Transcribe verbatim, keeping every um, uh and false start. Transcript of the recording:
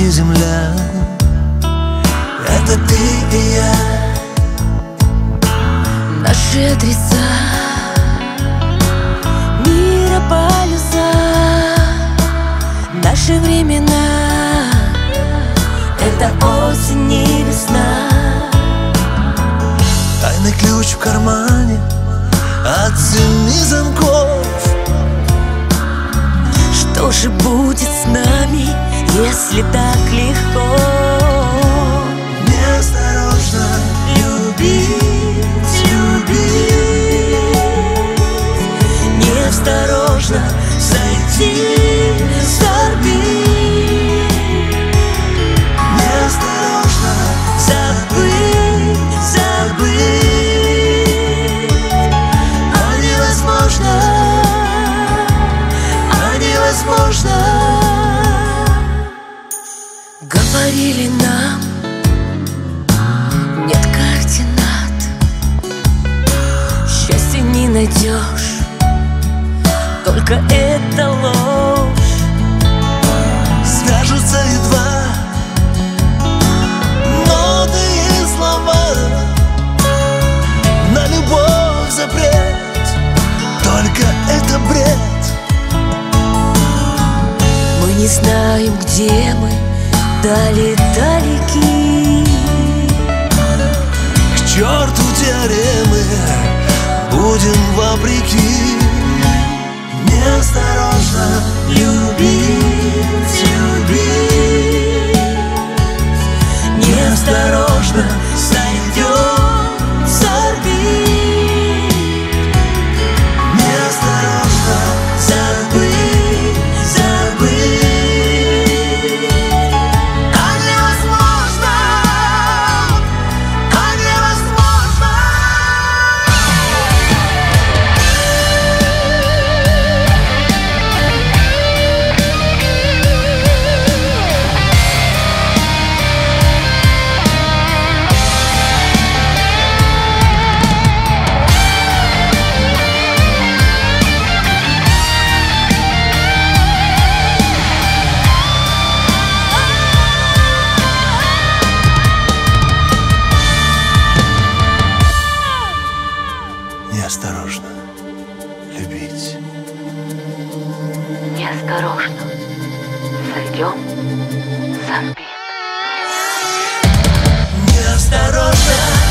и земля. Это ты и я. Наши адреса, мира полюса, наши времена. Это осень и весна. Тайный ключ в кармане от семи замков. Что же будет с нами, если так легко? Неосторожно любить, любить. Неосторожно сойти с орбит. Неосторожно Забыть, забыть. А невозможно, а невозможно. Говорили нам, нет координат, счастья не найдешь, только это ложь. свяжутся едва ноты и слова. На любовь запрет, только это бред. Мы не знаем, где мы, дали далеки. К черту теоремы, будем вопреки. Неосторожно любить, любить. Неосторожно сойдем с орбит. Неосторожно Забыть, забыть. А невозможно, а невозможно. Неосторожно любить. Неосторожно сойдем с орбит. Неосторожно